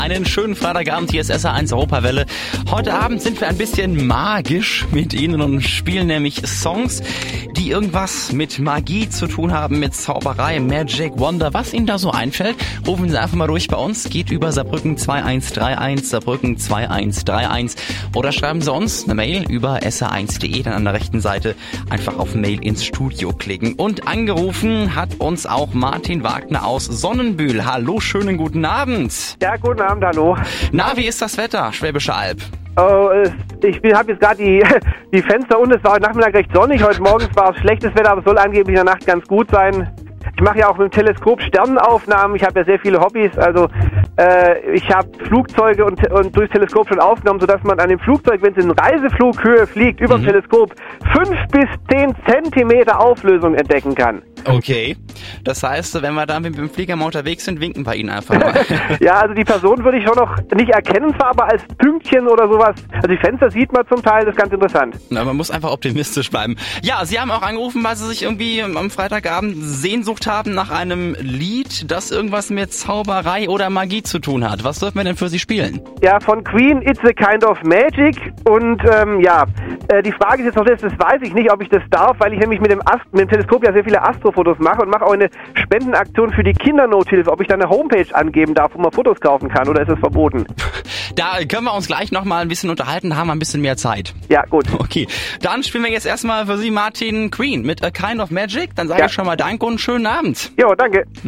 Einen schönen Freitagabend, hier ist SR1 Europawelle. Heute Abend sind wir ein bisschen magisch mit Ihnen und spielen nämlich Songs, die irgendwas mit Magie zu tun haben, mit Zauberei, Magic, Wonder, was Ihnen da so einfällt. Rufen Sie einfach mal durch bei uns, geht über Saarbrücken 2131, Saarbrücken 2131 oder schreiben Sie uns eine Mail über sr1.de, dann an der rechten Seite einfach auf Mail ins Studio klicken. Und angerufen hat uns auch Martin Wagner aus Sonnenbühl. Hallo, schönen guten Abend. Ja, guten Abend, hallo. Na, wie ist das Wetter, Schwäbische Alb? Oh, ich habe jetzt gerade die Fenster und es war heute Nachmittag recht sonnig. Heute Morgens war es schlechtes Wetter, aber es soll angeblich in der Nacht ganz gut sein. Ich mache ja auch mit dem Teleskop Sternenaufnahmen. Ich habe ja sehr viele Hobbys. Also ich habe Flugzeuge und durchs Teleskop schon aufgenommen, sodass man an dem Flugzeug, wenn es in Reiseflughöhe fliegt, über dem Teleskop 5 bis 10 Zentimeter Auflösung entdecken kann. Okay, das heißt, wenn wir da mit dem Flieger mal unterwegs sind, winken wir Ihnen einfach mal. Ja, also die Person würde ich schon noch nicht erkennen, zwar aber als Pünktchen oder sowas. Also die Fenster sieht man zum Teil, das ist ganz interessant. Na, man muss einfach optimistisch bleiben. Ja, Sie haben auch angerufen, weil Sie sich irgendwie am Freitagabend Sehnsucht haben nach einem Lied, das irgendwas mit Zauberei oder Magie zu tun hat. Was dürfen wir denn für Sie spielen? Ja, von Queen, It's a Kind of Magic. Und die Frage ist jetzt noch das weiß ich nicht, ob ich das darf, weil ich nämlich mit dem Teleskop ja sehr viele Astrofotos mache und mache auch eine Spendenaktion für die Kindernothilfe. Ob ich da eine Homepage angeben darf, wo man Fotos kaufen kann, oder ist es verboten? Da können wir uns gleich nochmal ein bisschen unterhalten, haben wir ein bisschen mehr Zeit. Ja, gut. Okay, dann spielen wir jetzt erstmal für Sie Martin Queen mit A Kind of Magic. Dann sage ich schon mal Danke und schönen Abend. Jo, danke.